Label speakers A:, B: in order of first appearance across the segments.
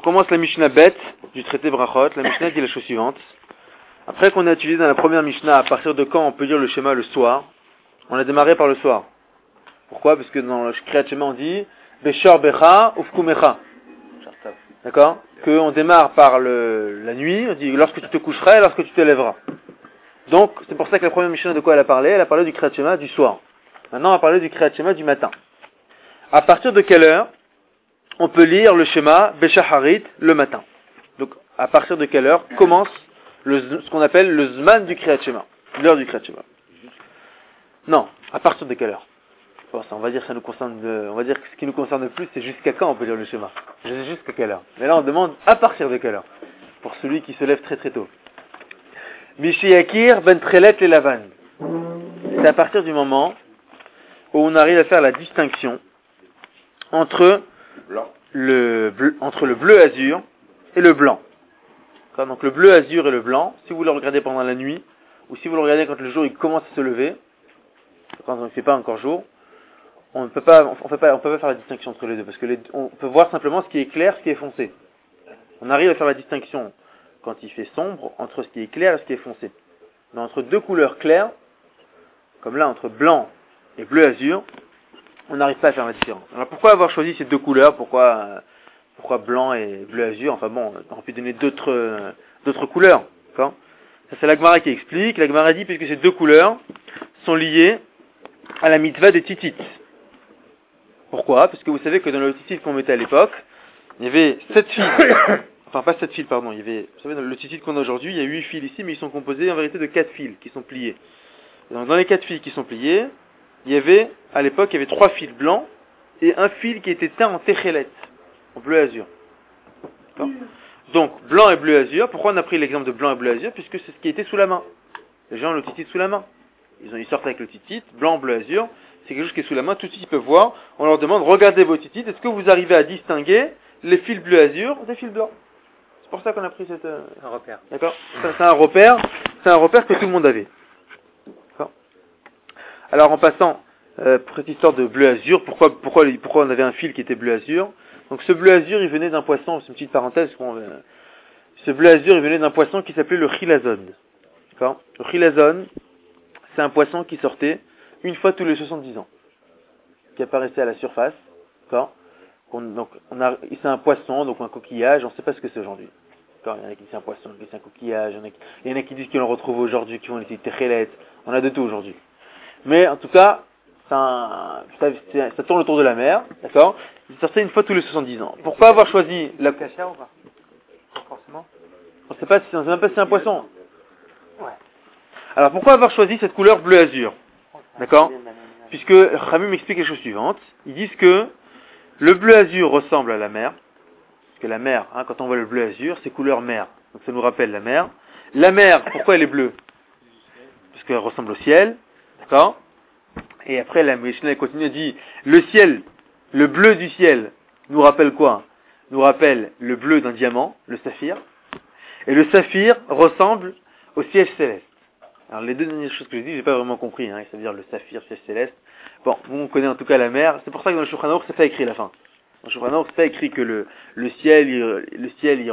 A: commence la Mishnah Bet du traité Brachot. La Mishnah dit la chose suivante. Après qu'on a utilisé dans la première Mishnah, à partir de quand on peut dire le schéma le soir, on a démarré par le soir. Pourquoi? Parce que dans le Kriyat Shema on dit Beshor Becha Ufkumecha. D'accord? Qu'on démarre par la nuit, on dit lorsque tu te coucheras et lorsque tu te lèveras. Donc, c'est pour ça que la première Mishnah de quoi elle a parlé? Elle a parlé du Kriyat Shema du soir. Maintenant, on va parler du Kriyat Shema du matin. À partir de quelle heure on peut lire le schéma Beshaharit le matin? Donc, à partir de quelle heure commence ce qu'on appelle le Zman du Kriyat Shema, l'heure du Kriyat Shema? Non, à partir de quelle heure? Bon, ça, on va dire que ça nous concerne, on va dire que ce qui nous concerne le plus, c'est jusqu'à quand on peut lire le schéma. Jusqu'à quelle heure? Mais là, on demande à partir de quelle heure? Pour celui qui se lève très très tôt. Mishiyakir ben Trelet le Lavan. C'est à partir du moment où on arrive à faire la distinction entre le bleu azur et le blanc. Donc le bleu azur et le blanc, si vous le regardez pendant la nuit, ou si vous le regardez quand le jour il commence à se lever, quand on ne fait pas encore jour, on peut pas faire la distinction entre les deux, parce que on peut voir simplement ce qui est clair, ce qui est foncé. On arrive à faire la distinction quand il fait sombre entre ce qui est clair et ce qui est foncé. Mais entre deux couleurs claires, comme là entre blanc et bleu azur, on n'arrive pas à faire la différence. Alors pourquoi avoir choisi ces deux couleurs? Pourquoi blanc et bleu azur? Enfin bon, on aurait pu donner d'autres couleurs. D'accord? Ça c'est la Gemara qui explique. La Gemara dit puisque ces deux couleurs sont liées à la mitzvah des tzitzit. Pourquoi? Parce que vous savez que dans le tzitzit qu'on mettait à l'époque, il y avait 7 fils. Enfin pas 7 fils, pardon. Il y avait, vous savez, dans le tzitzit qu'on a aujourd'hui, il y a 8 fils ici, mais ils sont composés en vérité de 4 fils qui sont pliés. Et donc dans les 4 fils qui sont pliés, il y avait, à l'époque, il y avait 3 fils blancs et un fil qui était teint en téchelet, en bleu azur. D'accord? Donc, blanc et bleu azur. Pourquoi on a pris l'exemple de blanc et bleu azur? Puisque c'est ce qui était sous la main. Les gens ont le titit sous la main. Ils sortent avec le titit, blanc, bleu, azur. C'est quelque chose qui est sous la main. Tout de suite, ils peuvent voir. On leur demande, regardez vos titis. Est-ce que vous arrivez à distinguer les fils bleu azur des fils blancs? C'est pour ça qu'on a pris un repère. D'accord? C'est un repère. C'est un repère que tout le monde avait. D'accord? Alors, en passant, pour cette histoire de bleu azur, pourquoi on avait un fil qui était bleu azur? Donc ce bleu azur, il venait d'un poisson, c'est une petite parenthèse, ce bleu azur, il venait d'un poisson qui s'appelait le chilazon. D'accord? Le chilazon, c'est un poisson qui sortait une fois tous les 70 ans, qui apparaissait à la surface. D'accord? C'est un poisson, donc un coquillage, on ne sait pas ce que c'est aujourd'hui. D'accord? Il y en a qui disent c'est un poisson, il y en a qui disent c'est un coquillage, il y en a qui disent qu'on le retrouve aujourd'hui, qui vont les téchelet, on a de tout aujourd'hui. Mais en tout cas, ça tourne autour de la mer, d'accord? Il sortait une fois tous les 70 ans. Pourquoi avoir choisi la cachère ou pas? Pas forcément. On ne sait même pas si c'est un poisson. Ouais. Alors pourquoi avoir choisi cette couleur bleu azur? D'accord? Puisque Khamim m'explique les choses suivantes. Ils disent que le bleu azur ressemble à la mer. Parce que la mer, quand on voit le bleu azur, c'est couleur mer. Donc ça nous rappelle la mer. La mer, pourquoi elle est bleue? Parce qu'elle ressemble au ciel. D'accord? Et après, la Mishnah continue et dit, le ciel, le bleu du ciel, nous rappelle quoi? Nous rappelle le bleu d'un diamant, le saphir. Et le saphir ressemble au siège céleste. Alors, les deux dernières choses que je dis, j'ai pas vraiment compris, c'est-à-dire le saphir, siège céleste. Bon, on connaît en tout cas la mer. C'est pour ça que dans le Shulchan Aruch, c'est pas écrit à la fin. Dans le Shulchan Aruch, c'est pas écrit que le ciel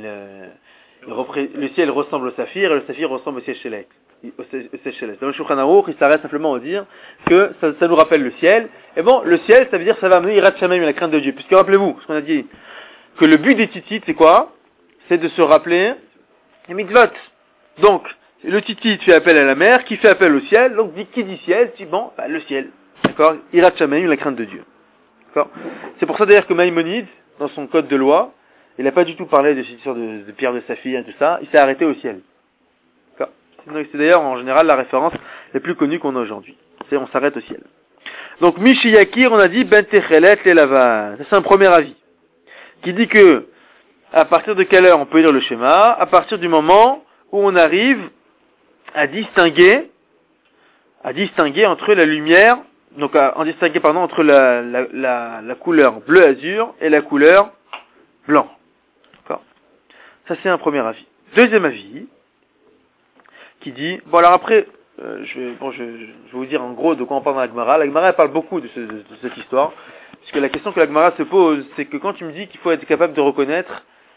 A: ressemble au saphir et le saphir ressemble au siège céleste. Dans le Shulchan Aruch, il s'arrête simplement à dire que ça nous rappelle le ciel. Et bon, le ciel, ça veut dire que ça va amener Yirat Shamayim, la crainte de Dieu. Puisque rappelez-vous, ce qu'on a dit, que le but des tzitzit, c'est quoi? C'est de se rappeler les mitzvot. Donc, le tzitzit fait appel à la mer, qui fait appel au ciel. Donc, qui dit ciel, dit bon, le ciel. D'accord? Yirat Shamayim, la crainte de Dieu. D'accord? C'est pour ça d'ailleurs que Maïmonide, dans son code de loi, il n'a pas du tout parlé de cette histoire de pierre de saphir et tout ça. Il s'est arrêté au ciel. C'est d'ailleurs en général la référence la plus connue qu'on a aujourd'hui. On s'arrête au ciel. Donc Mishiyakir, on a dit Ben Techelet le Lavan. Ça c'est un premier avis. Qui dit que à partir de quelle heure on peut lire le schéma? À partir du moment où on arrive à distinguer entre la lumière, donc entre la couleur bleu azur et la couleur blanc. D'accord? Ça c'est un premier avis. Deuxième avis, qui dit, bon alors après, je vais vous dire en gros de quoi on parle dans la Gemara. La Gemara elle parle beaucoup de cette histoire, puisque la question que la Gemara se pose, c'est que quand tu me dis qu'il faut être capable de reconnaître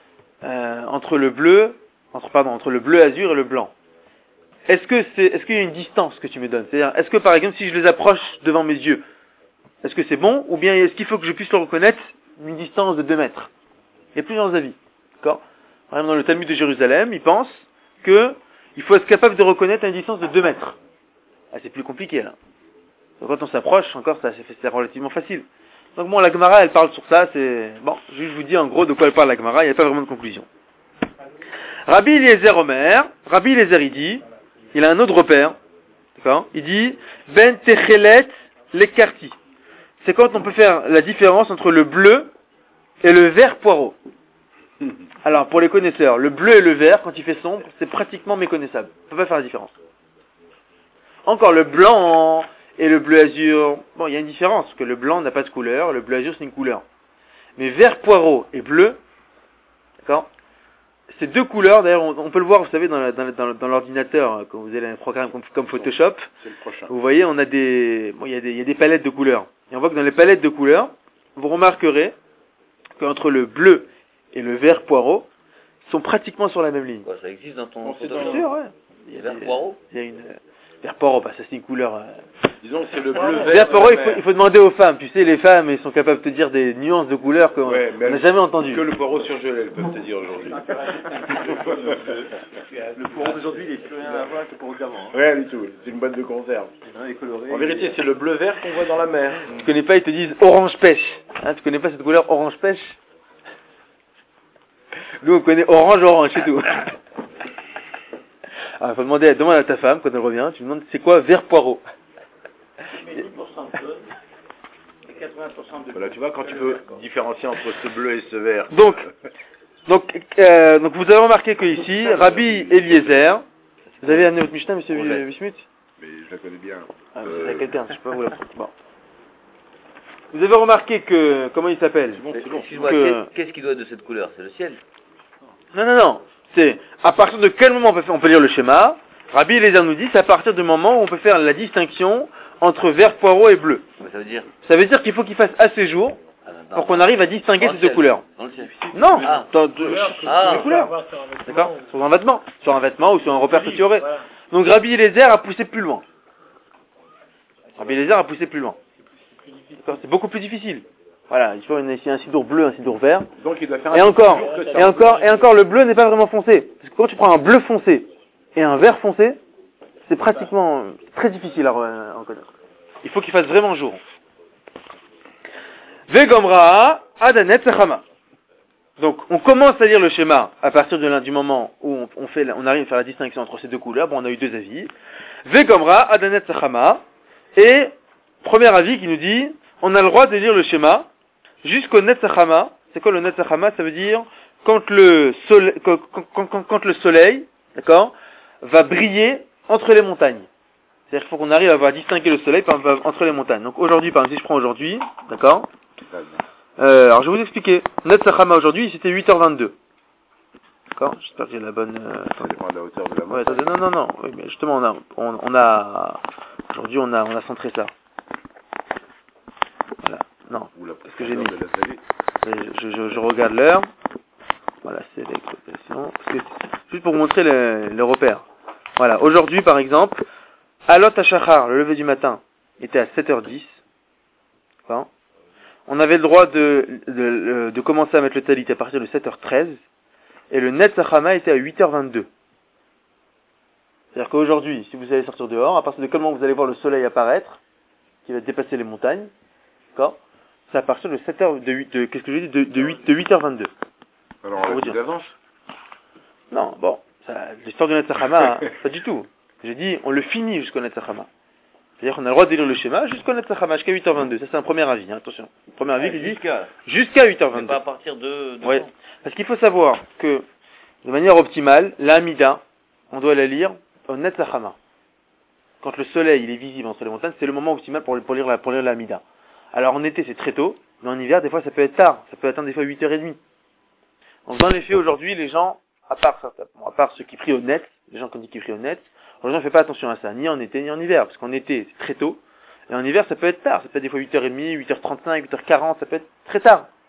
A: entre le bleu azur et le blanc. Est-ce qu'il y a une distance que tu me donnes? C'est-à-dire, est-ce que par exemple, si je les approche devant mes yeux, est-ce que c'est bon? Ou bien est-ce qu'il faut que je puisse le reconnaître une distance de 2 mètres? Il y a plusieurs avis. D'accord? Par exemple, dans le Talmud de Jérusalem, ils pensent que il faut être capable de reconnaître une distance de 2 mètres. Ah, c'est plus compliqué, là. Donc, quand on s'approche, encore, c'est relativement facile. Donc bon, la Gemara, elle parle sur ça, bon, je vous dis en gros de quoi elle parle la Gemara, il n'y a pas vraiment de conclusion. Rabbi Eliezer Omer, Rabbi Eliezer, il dit, il a un autre repère, d'accord? Il dit, Ben Techelet Lekarti. C'est quand on peut faire la différence entre le bleu et le vert poireau. Alors, pour les connaisseurs, le bleu et le vert, quand il fait sombre, c'est pratiquement méconnaissable. On ne peut pas faire la différence. Encore le blanc et le bleu azur, bon, il y a une différence, parce que le blanc n'a pas de couleur, le bleu azur c'est une couleur. Mais vert poireau et bleu, d'accord? Ces deux couleurs, d'ailleurs, on peut le voir, vous savez, dans l'ordinateur, quand vous avez un programme comme Photoshop,
B: c'est le prochain.
A: Vous voyez, il y a des palettes de couleurs. Et on voit que dans les palettes de couleurs, vous remarquerez qu'entre le bleu et le vert poireau, sont pratiquement sur la même ligne.
C: Quoi, ça existe dans ton
A: Bien sûr, ouais.
C: Il y a vert poireau?
A: Il y a une vert poireau, ça c'est une couleur.
B: Disons que c'est le bleu vert.
A: Vert poireau, il faut demander aux femmes. Tu sais, les femmes, elles sont capables de te dire des nuances de couleurs qu'on n'a jamais entendues.
B: Que le poireau surgelé, elles peuvent te dire aujourd'hui.
D: Le poireau d'aujourd'hui, il n'est plus rien à voir avec le poireau d'avant.
B: Rien du tout, c'est une boîte de conserve. En vérité, c'est le bleu vert qu'on voit dans la mer.
A: Tu connais pas, ils te disent orange pêche. Tu connais pas cette couleur orange pêche? Nous, on connaît orange, c'est tout. Alors, faut demande à ta femme, quand elle revient, tu lui demandes c'est quoi vert poireau?
D: Mais 10% de bleu et 80% de
B: Voilà, tu vois, quand tu peux différencier entre ce bleu et ce vert.
A: Donc vous avez remarqué que ici, Rabbi Eliezer, vous avez amené votre Mishnah, monsieur Bismuth?
B: Mais je la connais bien.
A: Ah, c'est quelqu'un, je sais pas où la prendre. Bon. Vous avez remarqué que, comment il s'appelle?
C: Excuse-moi, qu'est-ce qui doit être de cette couleur? C'est le ciel?
A: Non. C'est à partir de quel moment on peut lire le schéma. Rabbi Eliezer nous dit, c'est à partir du moment où on peut faire la distinction entre vert, poireau et bleu. Ça veut dire qu'il faut qu'il fasse assez jour pour qu'on arrive à distinguer ces deux couleurs.
C: Dans le ciel.
A: Non, dans les couleurs. D'accord? Sur un vêtement ou sur un repère que tu aurais. Donc Rabbi Eliezer a poussé plus loin. D'accord? C'est beaucoup plus difficile. Voilà, il faut un sidour bleu, un sidour vert.
B: Donc il doit faire
A: et encore, le bleu n'est pas vraiment foncé. Parce que quand tu prends un bleu foncé et un vert foncé, c'est pratiquement très difficile à reconnaître. Il faut qu'il fasse vraiment jour. Vegomra Adanet Sechama. Donc, on commence à lire le schéma à partir du moment où on arrive à faire la distinction entre ces deux couleurs. Bon, on a eu deux avis. Vegomra Adanet Sechama. Et, premier avis qui nous dit, on a le droit de lire le schéma jusqu'au Netzachama. C'est quoi le Netzachama? Ça veut dire quand le soleil, d'accord, va briller entre les montagnes. C'est-à-dire qu'il faut qu'on arrive à voir distinguer le soleil entre les montagnes. Donc aujourd'hui, par exemple, si je prends aujourd'hui, d'accord, alors je vais vous expliquer. Netzachama aujourd'hui, c'était 8h22. D'accord? J'espère que j'ai la bonne...
B: Ça dépend de la hauteur de la
A: ouais, non. Oui, mais justement, aujourd'hui, on a centré ça. Voilà. Non. Qu'est-ce que j'ai mis? Je regarde l'heure. Voilà, c'est l'exploitation. Juste pour vous montrer le repère. Voilà. Aujourd'hui, par exemple, Alot HaShachar, le lever du matin, était à 7h10. D'accord? On avait le droit de commencer à mettre le talit à partir de 7h13. Et le Netzachama était à 8h22. C'est-à-dire qu'aujourd'hui, si vous allez sortir dehors, à partir de quel moment vous allez voir le soleil apparaître, qui va dépasser les montagnes, d'accord? C'est à partir de 7h, qu'est-ce que j'ai dit? De 8h22.
B: Alors, on va d'avance?
A: Non, bon, l'histoire du Netzachama, pas du tout. J'ai dit, on le finit jusqu'au Netzachama. C'est-à-dire qu'on a le droit de lire le schéma jusqu'au Netzachama, jusqu'à 8h22. Ça, c'est un premier avis, hein, attention. Premier avis qui dit jusqu'à 8h22.
C: Pas à partir de
A: ouais. Parce qu'il faut savoir que, de manière optimale, la Hamida, on doit la lire au Netzachama. Quand le soleil il est visible entre les montagnes, c'est le moment optimal pour lire la Hamida. Alors en été, c'est très tôt, mais en hiver, des fois, ça peut être tard. Ça peut atteindre des fois 8h30. Donc dans les faits, aujourd'hui, les gens, à part ceux qui prient au net, les gens qui prient au net, les gens ne font pas attention à ça, ni en été, ni en hiver. Parce qu'en été, c'est très tôt. Et en hiver, ça peut être tard. Ça peut être des fois 8h30, 8h35, 8h40, ça peut être très tard. Parce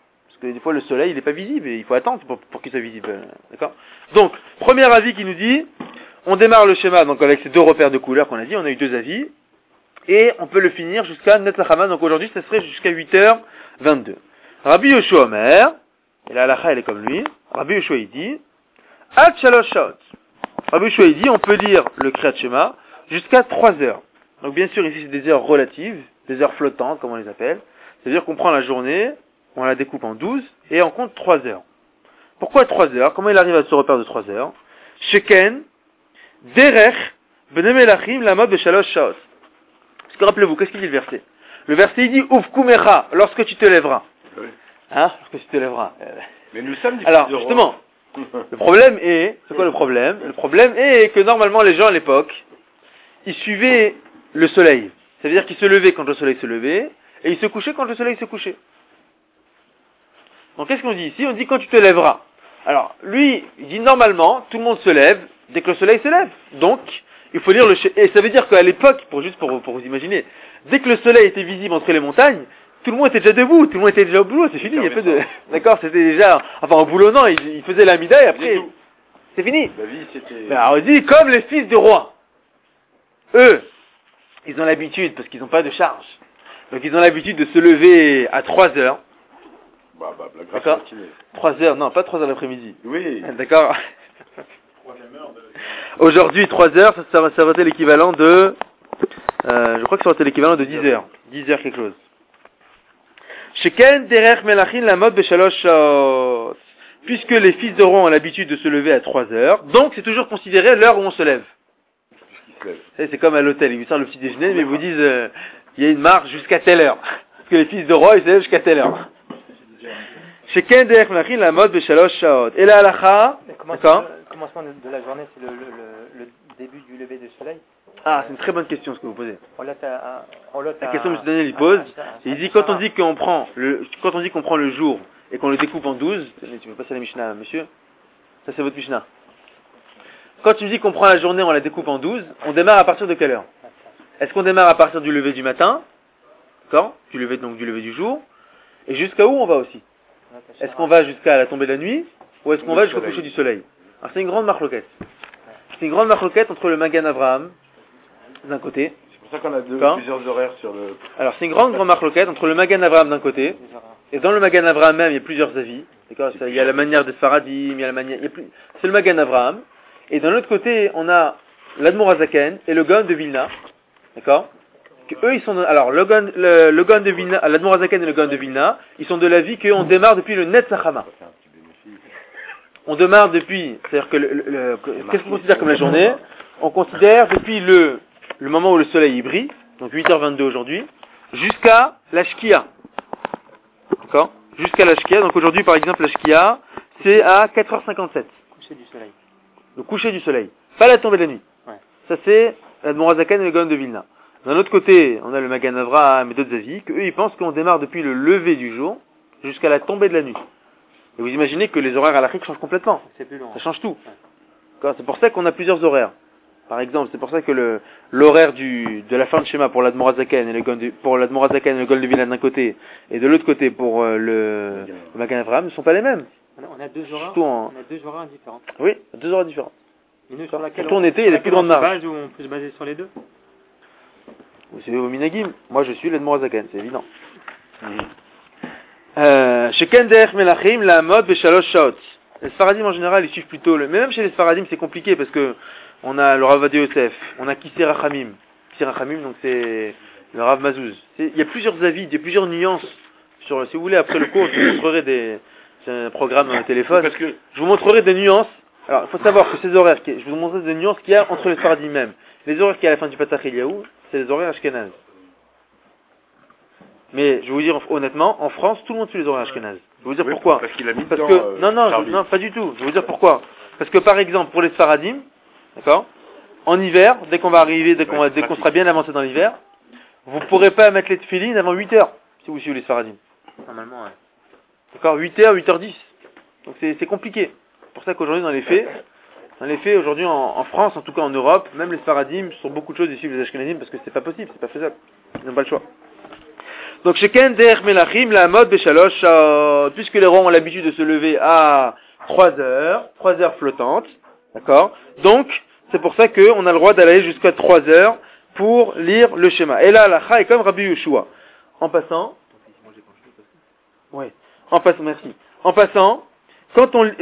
A: que des fois le soleil il n'est pas visible et il faut attendre pour qu'il soit visible. D'accord? Donc, premier avis qui nous dit, on démarre le schéma donc avec ces deux repères de couleurs qu'on a dit, on a eu deux avis, et on peut le finir jusqu'à Netzachama, donc aujourd'hui ça serait jusqu'à 8h22. Rabbi Yoshua Omer, et la halakha elle est comme lui, Rabbi Yoshua il dit, Ad Shalosh Shaot. Rabbi Yoshua il dit, on peut lire le Kriyat Shema jusqu'à 3 heures. Donc bien sûr ici c'est des heures relatives, des heures flottantes comme on les appelle, c'est-à-dire qu'on prend la journée, on la découpe en 12 et on compte 3 heures. Pourquoi 3 heures? Comment il arrive à ce repère de 3 heures? Sheken, Derech, Bnei Melachim, Lamod Beshalosh Shaot. Parce que rappelez-vous, qu'est-ce qu'il dit le verset? Le verset il dit, Uvkumecha, lorsque tu te lèveras.
B: Oui.
A: Hein? Lorsque tu te lèveras.
B: Mais nous sommes des
A: Alors,
B: fils de
A: justement, le problème est, c'est quoi le problème? Le problème est que normalement les gens à l'époque, ils suivaient le soleil. C'est-à-dire qu'ils se levaient quand le soleil se levait, et ils se couchaient quand le soleil se couchait. Donc qu'est-ce qu'on dit ici? On dit quand tu te lèveras. Alors, lui, il dit normalement, tout le monde se lève dès que le soleil se lève. Donc, il faut lire le et ça veut dire qu'à l'époque, pour vous imaginer, dès que le soleil était visible entre les montagnes, tout le monde était déjà debout, tout le monde était déjà au boulot, c'est fini, il y a peu de... D'accord, c'était déjà... Enfin, au boulot, non, il faisait la mida et après... C'est fini.
B: La vie, c'était...
A: Ben, alors, il dit, comme les fils de roi. Eux, ils ont l'habitude, parce qu'ils n'ont pas de charge. Donc, ils ont l'habitude de se lever à 3 heures. D'accord. 3 heures, non, pas 3 heures l'après-midi.
B: Oui.
A: D'accord. Aujourd'hui, 3 heures, ça va être l'équivalent de... je crois que ça va être l'équivalent de 10 heures. 10 heures quelque chose. Sheken derech melachin la mode beshalosh shaot. Puisque les fils de roi ont l'habitude de se lever à 3 heures, donc c'est toujours considéré l'heure où on se lève. C'est comme à l'hôtel, ils vous servent le petit déjeuner, mais ils vous disent, il y a une marche jusqu'à telle heure. Parce que les fils de roi, ils se lèvent jusqu'à telle heure. Sheken derech melachin la mode beshalosh shaot. Et la halakha, d'accord?
E: Le commencement de la journée, c'est le début du lever du soleil.
A: Ah, c'est une très bonne question ce que vous posez.
E: La
A: question que M. Daniel il pose, il dit quand on dit qu'on prend le jour et qu'on le découpe en 12, tu peux passer la Mishnah, monsieur? Ça c'est votre Mishnah. Quand tu me dis qu'on prend la journée, on la découpe en 12, on démarre à partir de quelle heure? Est-ce qu'on démarre à partir du lever du matin? D'accord? Du lever du jour. Et jusqu'à où on va aussi? Est-ce qu'on va jusqu'à la tombée de la nuit? Ou est-ce qu'on va jusqu'au coucher du soleil? Alors c'est une grande marloquette. C'est une grande marloquette entre le Magan Avraham, d'un côté.
B: C'est pour ça qu'on a plusieurs horaires sur le...
A: Alors c'est une grande marloquette entre le Magan Avraham d'un côté, et dans le Magan Avraham même il y a plusieurs avis. D'accord? Il y a la manière des Sfaradim, il y a la manière... C'est le Magan Avraham. Et d'un autre côté on a l'Admor Hazaken et le Gaon de Vilna. D'accord? Eux ils sont... Alors le Gaon de Vilna, l'Admor Hazaken et le Gaon de Vilna, ils sont de l'avis qu'on démarre depuis le Netzachama. On démarre depuis... C'est-à-dire que... qu'est-ce qu'on considère comme la journée? On considère depuis le moment où le soleil brille, donc 8h22 aujourd'hui, jusqu'à la Shkia. D'accord? Jusqu'à la Shkia. Donc aujourd'hui, par exemple, la Shkia, c'est à 4h57.
E: Coucher du soleil.
A: Le coucher du soleil. Pas la tombée de la nuit.
E: Ouais.
A: Ça, c'est l'Admor Hazaken et le Gaon de Vilna. D'un autre côté, on a le Magan Avraham et d'autres avis, qu'eux, ils pensent qu'on démarre depuis le lever du jour jusqu'à la tombée de la nuit. Et vous imaginez que les horaires à l'Afrique changent complètement.
E: C'est plus long.
A: Ça change tout. Ouais. C'est pour ça qu'on a plusieurs horaires. Par exemple, c'est pour ça que l'horaire de la fin de schéma pour l'Admor Hazaken et le Gaon de Vilna d'un côté, et de l'autre côté pour le Magan Avraham ne sont pas les mêmes.
E: On a deux horaires.
A: On
E: a deux horaires différents.
A: Oui, 2 horaires différentes.
E: Sur laquelle
A: Surtout en été, il y a des plus grandes marges.
E: Où on peut se baser sur les deux.
A: C'est au Minagim. Moi, je suis l'Admor Hazaken, c'est évident. Sheken derech melachim la mode beshalosh shaot. Les Sfaradim en général, ils suivent plutôt mais même chez les Sfaradim, c'est compliqué parce que on a le Rav Ovadia Yosef, on a Kisser Rachamim. Kisser Rachamim, donc c'est le Rav Mazouz. Il y a plusieurs avis, il y a plusieurs nuances sur, si vous voulez, après le cours, je vous montrerai c'est un programme dans le téléphone. Je vous montrerai des nuances. Alors, il faut savoir que ces horaires, je vous montrerai des nuances qu'il y a entre les Sfaradim même. Les horaires qu'il y a à la fin du Patach Eliyahu, c'est les horaires ashkénazes. Mais je vais vous dire honnêtement, en France, tout le monde suit les horaires ashkénazes. Je vais vous dire pourquoi.
B: Parce qu'il a mis
A: non, pas du tout. Je vais vous dire pourquoi. Parce que par exemple, pour les Sfaradim, d'accord, en hiver, dès qu'on sera bien avancé dans l'hiver, vous ne pourrez pas mettre les tefilines avant 8h, si vous suivez les Sfaradim.
E: Normalement, ouais.
A: D'accord, 8h, 8h10. Donc c'est compliqué. C'est pour ça qu'aujourd'hui, dans les faits, aujourd'hui en France, en tout cas en Europe, même les Sfaradim, sur beaucoup de choses, ils suivent les Ashkenazim parce que c'est pas possible, c'est pas faisable. Ils n'ont pas le choix. Donc, Sheken Der Melachim, la mode Beshalosh, puisque les rois ont l'habitude de se lever à 3 heures flottantes, d'accord? Donc, c'est pour ça qu'on a le droit d'aller jusqu'à 3 heures pour lire le schéma. Et là, la Cha est comme Rabbi Yeshua. En passant, merci. En passant, quand on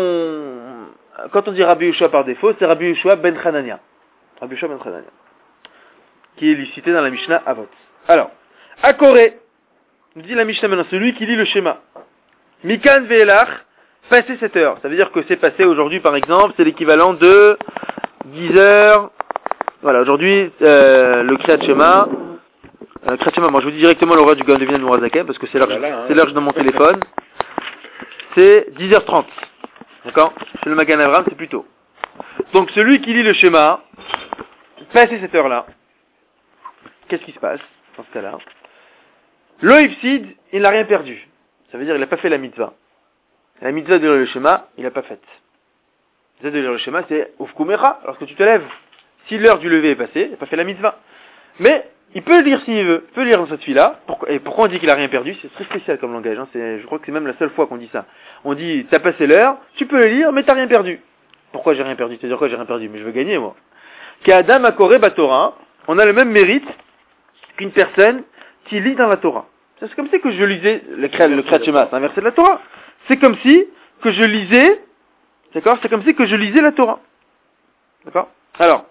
A: dit Rabbi Yeshua par défaut, c'est Rabbi Yeshua ben Hanania. Rabbi Yeshua ben Hanania. Qui est cité dans la Mishnah Avot. Alors, Akoré, nous dit la Mishnah maintenant, celui qui lit le schéma. Mikan ve'elach, passé 7 heures. Ça veut dire que c'est passé aujourd'hui, par exemple, c'est l'équivalent de 10 heures. Voilà, aujourd'hui, le Kriyat Shema, moi je vous dis directement l'horaire du Gaon de Vilna de Mourazaken, parce que c'est l'heure que je donne mon téléphone. C'est 10h30. D'accord? Chez le Magan Avraham, c'est plus tôt. Donc celui qui lit le schéma, passé cette heure-là, qu'est-ce qui se passe dans ce cas-là? L'Oifsid, il n'a rien perdu. Ça veut dire qu'il n'a pas fait la mitzvah. La mitzvah de lire le schéma, il n'a pas faite. La mitzvah de lire le schéma, c'est Ufkumecha, lorsque tu te lèves. Si l'heure du lever est passée, il n'a pas fait la mitzvah. Mais il peut le lire s'il veut. Il peut lire dans cette fille-là. Et pourquoi on dit qu'il n'a rien perdu? C'est très spécial comme langage. Hein. Je crois que c'est même la seule fois qu'on dit ça. On dit, t'as passé l'heure, tu peux le lire, mais t'as rien perdu. Pourquoi j'ai rien perdu? C'est-à-dire quoi j'ai rien perdu? Mais je veux gagner, moi. Qu'Adam Akore Batora, on a le même mérite qu'une personne qui lit dans la Torah. C'est comme si que je lisais le Kriyat Shema, c'est un verset de la Torah. C'est comme si que je lisais, d'accord? C'est comme si que je lisais la Torah. D'accord? Alors,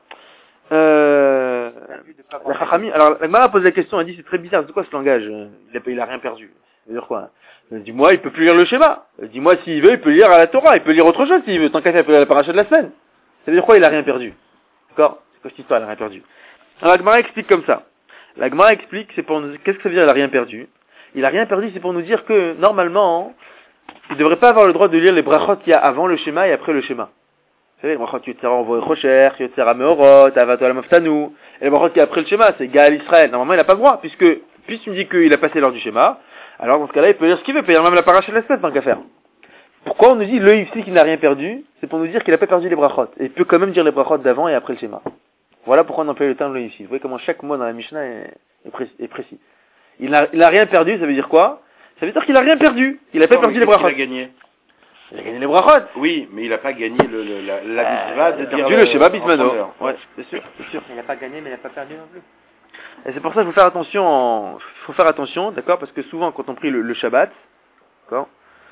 A: la Gemara a posé la question, elle dit c'est très bizarre, c'est quoi ce langage? Il a rien perdu. Ça veut dire quoi? Dis-moi, il peut plus lire le schéma. Dis-moi s'il veut, il peut lire à la Torah, il peut lire autre chose s'il veut, tant qu'à faire, il peut lire la paracha de la semaine. Ça veut dire quoi il a rien perdu? D'accord? C'est quoi cette histoire, il a rien perdu? Alors la Gemara explique comme ça. La Gemara explique, c'est pour nous, qu'est-ce que ça veut dire il a rien perdu? Il a rien perdu, c'est pour nous dire que, normalement, il ne devrait pas avoir le droit de lire les brachot qu'il y a avant le schéma et après le schéma. Vous savez, les brachot Yotzera Envoyé Rocher, Yotzera Meorot, Avato la Moftanu, et les brachot qui après le schéma, c'est Gaal Israël. Normalement, il n'a pas le droit, puisque tu me dis qu'il a passé l'heure du schéma, alors dans ce cas-là, il peut lire ce qu'il veut, il peut lire même la paracha de la semaine, tant qu'à faire. Pourquoi on nous dit le Yifsi qui n'a rien perdu? C'est pour nous dire qu'il n'a pas perdu les brachot. Et il peut quand même dire les brachot d'avant et après le schéma. Voilà pourquoi on emploie le terme le Yifsi. Vous voyez comment chaque mot dans la Mishnah est précis. Il n'a rien perdu, ça veut dire quoi? Ça veut dire qu'il n'a rien perdu. Il n'a pas perdu les brachot.
B: Il a gagné.
A: Il a gagné les brachot.
B: Oui, mais il n'a pas gagné la mitzvah de dire
A: le schéma bismano. Ouais, c'est sûr.
E: Il n'a pas gagné, mais il n'a pas perdu non plus.
A: Et c'est pour ça qu'il faut faire attention, d'accord? Parce que souvent, quand on prie le Shabbat, d'accord?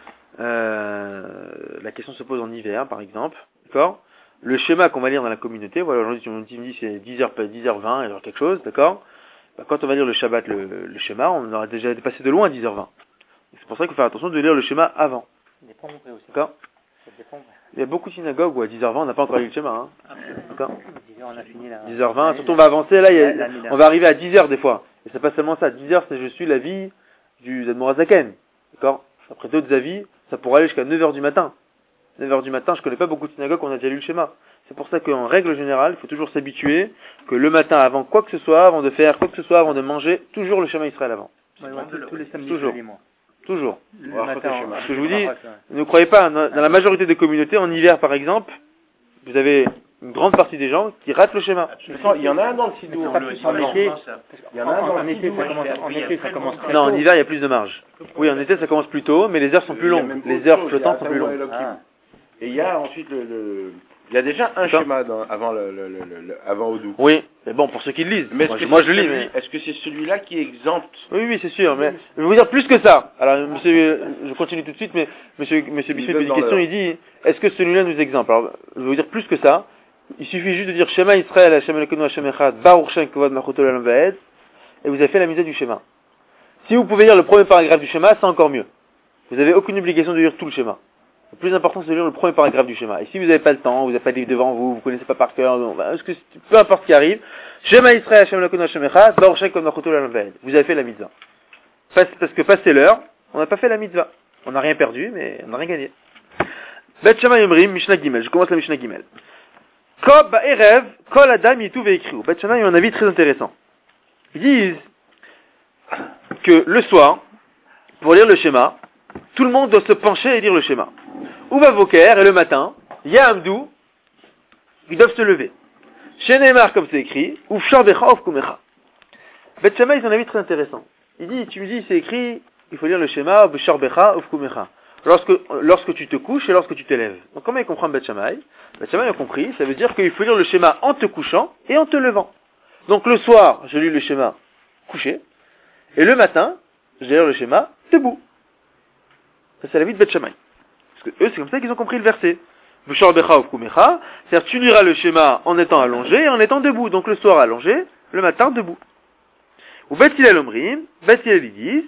A: La question se pose en hiver, par exemple, d'accord? Le schéma qu'on va lire dans la communauté, voilà, aujourd'hui, tu me dis c'est 10h20, alors quelque chose, d'accord? Bah, quand on va lire le Shabbat, le schéma, on aura déjà dépassé de loin à 10h20. C'est pour ça qu'il faut faire attention de lire le schéma avant.
E: Ça dépend aussi.
A: D'accord?
E: Ça dépend.
A: Il y a beaucoup de synagogues où à 10h20, on n'a pas encore lu le schéma, hein. D'accord?
E: 10h, on a fini là.
A: 10h20, surtout on va avancer, là, on va arriver à 10h des fois. Et c'est pas seulement ça. 10h, c'est je suis l'avis du Admorazaken. D'accord? Après d'autres avis, ça pourrait aller jusqu'à 9h du matin. 9h du matin, je connais pas beaucoup de synagogues où on a déjà lu le schéma. C'est pour ça qu'en règle générale, il faut toujours s'habituer que le matin, avant quoi que ce soit, avant de faire quoi que ce soit, avant de manger, toujours le schéma Israël avant.
E: Tous les samedis,
A: toujours.
E: Toujours.
A: Le matin, ce que je vous dis, ne croyez pas, dans la majorité des communautés, en hiver par exemple, vous avez une grande partie des gens qui ratent le schéma.
B: Il y en a un dans le Sidou.
E: Il y en a un dans le été, ça commence très tôt.
A: Non, en hiver, il y a plus de marge. Oui, en été, ça commence plus tôt, mais les heures sont plus longues. Les heures flottantes sont plus longues.
B: Et il y a ensuite il y a déjà un schéma avant Odou.
A: Oui, mais bon, pour ceux qui le lisent.
B: Mais moi je le lis, mais est-ce que c'est celui-là qui exempte?
A: Oui, c'est sûr, mais je vais vous dire plus que ça. Alors, monsieur, je continue tout de suite, mais monsieur Bismuth pose une question, il dit, est-ce que celui-là nous exempte? Alors, je vais vous dire plus que ça. Il suffit juste de dire Shema Israël, Hashem Elokeinu Hashem Echad, Baruch Shem Kavod Malchuto L'Olam Va'ed, et vous avez fait la mise du schéma. Si vous pouvez lire le premier paragraphe du schéma, c'est encore mieux. Vous n'avez aucune obligation de lire tout le schéma. Le plus important, c'est de lire le premier paragraphe du schéma. Et si vous n'avez pas le temps, vous n'avez pas de livre devant vous, vous connaissez pas par cœur, peu importe ce qui arrive, Shema Israël, Hashem Elokeinu Hashem Echad, Baruch Shem Kavod Malchuto L'Olam Va'ed. Vous avez fait la mitzvah. Parce que passé l'heure, on n'a pas fait la mitzvah. On n'a rien perdu, mais on n'a rien gagné. Bet Shammai Omrim, Mishnah Gimel. Je commence la Mishnah Gimel. Kob ba'erev, kol adam yitu ve'ikriu. Bet Shammai a un avis très intéressant. Ils disent que le soir, pour lire le schéma, tout le monde doit se pencher et lire le schéma. Ou va voker, et le matin, ya'amdou, ils doivent se lever. Chez Neymar, comme c'est écrit, ou fshar becha of kumecha. Bet Shammai a un avis très intéressant. Il dit, tu me dis, c'est écrit, il faut lire le schéma, B'Sharbecha, Ufkumecha. Lorsque tu te couches et lorsque tu t'élèves. Donc comment il comprend Bet Shammai? Bet Shammai a compris, ça veut dire qu'il faut lire le schéma en te couchant et en te levant. Donc le soir, je lis le schéma couché, et le matin, je lis le schéma debout. Ça c'est la vie de Bet Shammai. Parce que eux, c'est comme ça qu'ils ont compris le verset. B'Sharbecha, Ufkumecha, c'est-à-dire tu liras le schéma en étant allongé et en étant debout. Donc le soir allongé, le matin debout. Ou Bet Hillel Omrim, Bet Hillel ils disent,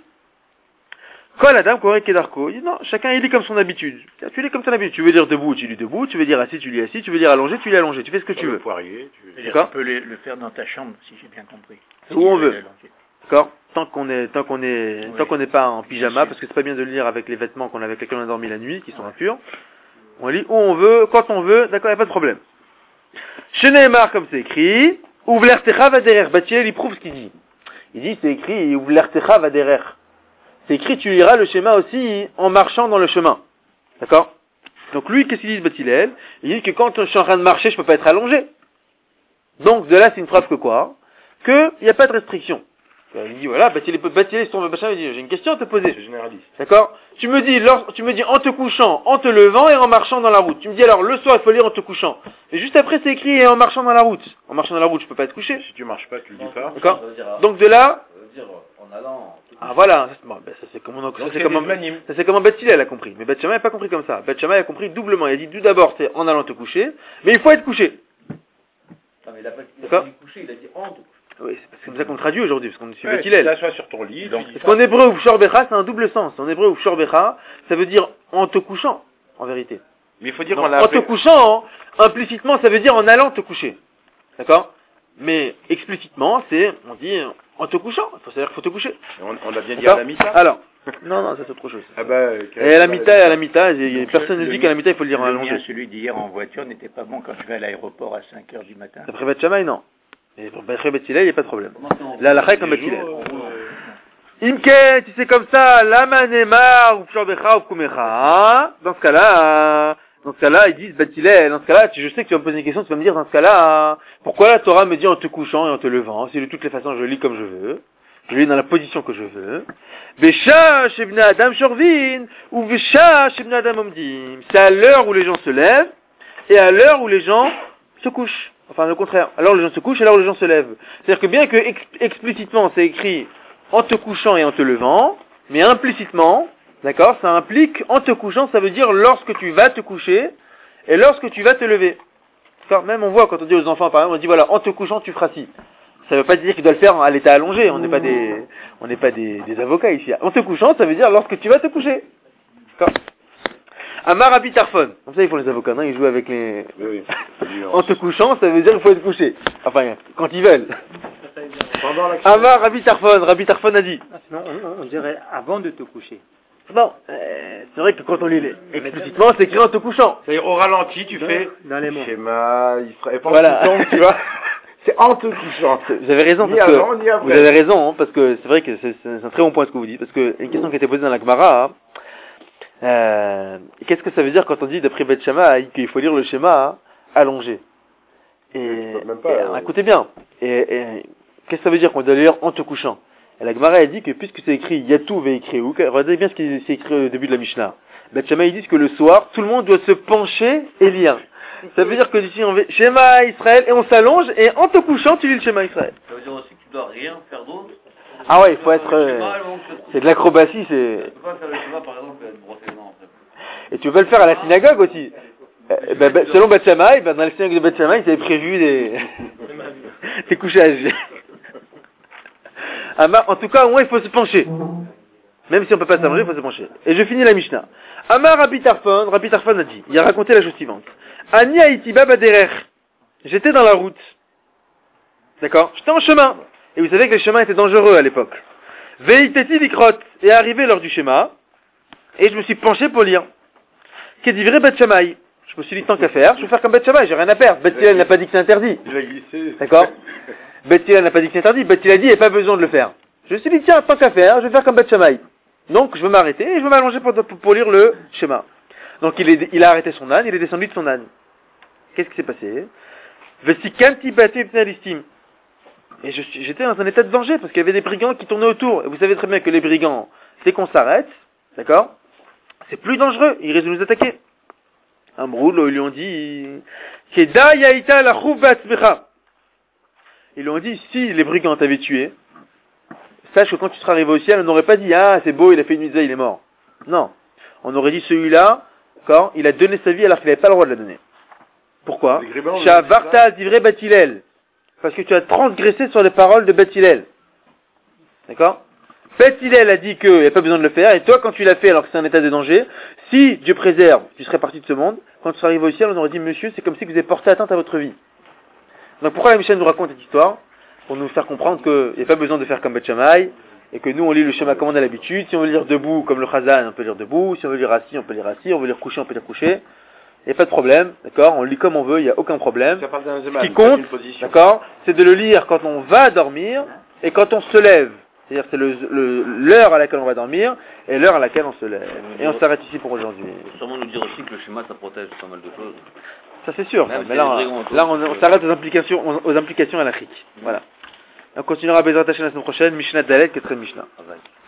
A: Kol Adam Korek Kedarko. Il dit non, chacun il lit comme son habitude. Tu lis comme ton habitude. Tu veux dire debout, tu lis debout. Tu veux dire assis, tu lis assis. Tu veux dire allongé, tu lis allongé. Tu fais ce que tu veux.
B: Poirier,
D: Tu peux le faire dans ta chambre, si j'ai bien compris.
A: Où on veut. D'accord? Tant qu'on n'est pas en pyjama, parce que c'est pas bien de le lire avec les vêtements avec lesquels on a dormi la nuit, qui sont impurs. On lit où on veut, quand on veut. D'accord, y a pas de problème. Chez Neymar, comme c'est écrit, Uvlertecha vaderer. Batiel, il prouve ce qu'il dit. Il dit, c'est écrit, Uvlertecha vaderer. C'est écrit, tu liras le schéma aussi en marchant dans le chemin. D'accord? Donc lui, qu'est-ce qu'il dit, Bethilel? Il dit que quand je suis en train de marcher, je peux pas être allongé. Donc de là, c'est une preuve que quoi? Que il n'y a pas de restriction. Il dit, voilà, Bethilel, il dit, j'ai une question à te poser.
B: C'est généraliste.
A: D'accord? Tu me dis en te couchant, en te levant et en marchant dans la route. Tu me dis alors, le soir, il faut lire en te couchant. Et juste après, c'est écrit en marchant dans la route. En marchant dans la route, je peux pas être couché.
B: Si tu marches pas, tu le dis pas.
A: D'accord? Donc de là,
C: Ça veut dire en allant.
A: ah voilà, ça c'est comment Bet Hillel a compris. Mais Bet Shammai n'a pas compris comme ça. Bet Shammai a compris doublement. Il a dit tout d'abord c'est en allant te coucher, mais il faut être couché.
C: Non, mais il a pas dit coucher, il a dit en te coucher.
A: Oui, c'est comme ça qu'on traduit aujourd'hui, parce qu'on suit
B: Ouais,
A: Bet Hillel.
B: tu t'assois sur ton lit. Donc,
A: Parce qu'en hébreu, Ufshorbecha, c'est un double sens. En hébreu, Ufshorbecha, ça veut dire en te couchant, en vérité.
B: mais il faut dire
A: Donc,
B: qu'on a
A: en te couchant, implicitement, ça veut dire en allant te coucher. D'accord? Mais explicitement, on dit en te couchant. Il faut savoir qu'il faut te coucher.
B: On a bien dit à la mita.
A: Alors, non, ça c'est autre chose.
B: Ah bah,
A: Et à la mita, personne ne dit qu'à la mita, il faut le dire en allongé.
D: Celui d'hier en voiture n'était pas bon quand je vais à l'aéroport à 5h du matin.
A: D'après Bet Shammai, non. Et pour Bet Hillel, il n'y a pas de problème. Là, la comme Bet Hillel. Imke, tu sais comme ça, la manema, ou pshorbecha, ou kumecha. Dans ce cas-là, ils disent Bet Hillel. Dans ce cas-là, je sais que tu vas me poser une question, tu vas me dire, dans ce cas-là, pourquoi la Torah me dit en te couchant et en te levant? Si de toutes les façons, je lis comme je veux. Je lis dans la position que je veux. Vesha, shebna adam shorvin, ou vesha, shebna adam omdim. C'est à l'heure où les gens se lèvent, et à l'heure où les gens se couchent. Enfin, le contraire. Alors les gens se couchent, et alors les gens se lèvent. C'est-à-dire que bien que explicitement c'est écrit en te couchant et en te levant, mais implicitement, d'accord, ça implique en te couchant, ça veut dire lorsque tu vas te coucher et lorsque tu vas te lever. D'accord, même on voit quand on dit aux enfants, par exemple, on dit voilà, en te couchant tu feras ci. Ça veut pas dire qu'il doit le faire à l'état allongé. On n'est pas des avocats ici. En te couchant, ça veut dire lorsque tu vas te coucher. D'accord. Amar Rabbi Tarfon. Comme ça, ils font les avocats, non? Ils jouent avec les...
B: Oui.
A: En te couchant, ça veut dire qu'il faut être couché. Enfin, quand ils veulent. Amar Rabbi Tarfon. Rabbi Tarfon a dit.
E: Sinon, on dirait avant de te coucher.
A: Non, c'est vrai que quand on lit explicitement, c'est écrit en te couchant.
B: C'est-à-dire au ralenti, tu fais
E: dans les mots.
B: Schéma, il serait pas
A: voilà.
B: tu vois. C'est en te couchant.
A: Vous avez raison, parce
B: avant,
A: que vous avez raison, parce que c'est vrai que c'est un très bon point ce que vous dites, parce que une question qui a été posée dans la Gemara, qu'est-ce que ça veut dire quand on dit d'après Bet Shammai qu'il faut lire le schéma allongé? Écoutez bien. Et qu'est-ce que ça veut dire qu'on doit lire en te couchant? Et la Gemara a dit que puisque c'est écrit Yatou ve'ikréu, regardez bien ce qui est écrit au début de la Mishnah. Bet Shammai dit que le soir, tout le monde doit se pencher et lire. Ça veut dire que d'ici on fait Shema Israël et on s'allonge et en te couchant tu lis le Shema Israël.
C: Ça veut dire aussi que tu dois rien faire d'autre.
A: Ah ouais, il faut être... c'est de l'acrobatie, c'est...
C: Tu peux pas faire le schéma par exemple et être brossé les dents après.
A: Et tu peux le faire à la synagogue aussi. Selon Bet Shammai, dans la synagogue de Bet Shammai, ils avaient prévu des couchages. En tout cas, au moins il faut se pencher. Même si on peut pas s'allonger, il faut se pencher. Et je finis la Mishnah. Amar Rabbi Tarfon a dit, il a raconté la chose suivante. Ani haïti baderech. J'étais dans la route. D'accord? J'étais en chemin. Et vous savez que les chemins étaient dangereux à l'époque. Veiteti likrot. Et arrivé l'heure du schéma. Et je me suis penché pour lire. Qu'est-ce Bet Shammai? Je me suis dit, tant qu'à faire, je vais faire comme Bet Shammai, j'ai rien à perdre. Bet Hillel n'a pas dit que c'est interdit.
B: Il a glissé.
A: D'accord? Bet Hillel n'a pas dit que c'est interdit. Bet Hillel a dit, il n'y a pas besoin de le faire. Je me suis dit, tiens, tant qu'à faire, je vais faire comme Bet Shammai. Donc, je vais m'arrêter et je vais m'allonger pour lire le schéma. Donc, il a arrêté son âne, il est descendu de son âne. Qu'est-ce qui s'est passé? Vesikanti batu ipnalistim. Et j'étais dans un état de danger parce qu'il y avait des brigands qui tournaient autour. Et vous savez très bien que les brigands, dès qu'on s'arrête, d'accord, c'est plus dangereux. Ils risquent de nous attaquer. Un brûle, ils lui ont dit, Keda yaïta la batzmecha. Ils lui ont dit, si les brigands t'avaient tué, sache que quand tu seras arrivé au ciel, on n'aurait pas dit, ah, c'est beau, il a fait une mitzvah, il est mort. Non. On aurait dit, celui-là, quand il a donné sa vie alors qu'il n'avait pas le droit de la donner. Pourquoi? Shavarta divrei Batilel. Parce que tu as transgressé sur les paroles de Batilel. D'accord? Batilel a dit qu'il n'y a pas besoin de le faire, et toi, quand tu l'as fait alors que c'est un état de danger, si Dieu préserve, tu serais parti de ce monde, quand tu serais arrivé au ciel, on aurait dit, monsieur, c'est comme si vous avez porté atteinte à votre vie. Donc pourquoi la Mishnah nous raconte cette histoire? Pour nous faire comprendre qu'il n'y a pas besoin de faire comme Beth Shammai, et que nous on lit le schéma comme on a l'habitude. Si on veut lire debout comme le Chazan, on peut lire debout. Si on veut lire assis, on peut lire assis. On veut lire couché, on peut lire couché. Il n'y a pas de problème, d'accord? On lit comme on veut, il n'y a aucun problème. Ce qui compte, d'accord, c'est de le lire quand on va dormir et quand on se lève. C'est-à-dire c'est l'heure à laquelle on va dormir et l'heure à laquelle on se lève. Et on s'arrête ici pour aujourd'hui.
C: Il faut sûrement nous dire aussi que le schéma ça protège pas mal de choses.
A: Ça c'est sûr.
C: Même
A: Mais là on s'arrête aux implications à la chic. Voilà. On continuera à Bezrat Hashem la semaine prochaine, Mishnah Dalet, 4e Mishnah.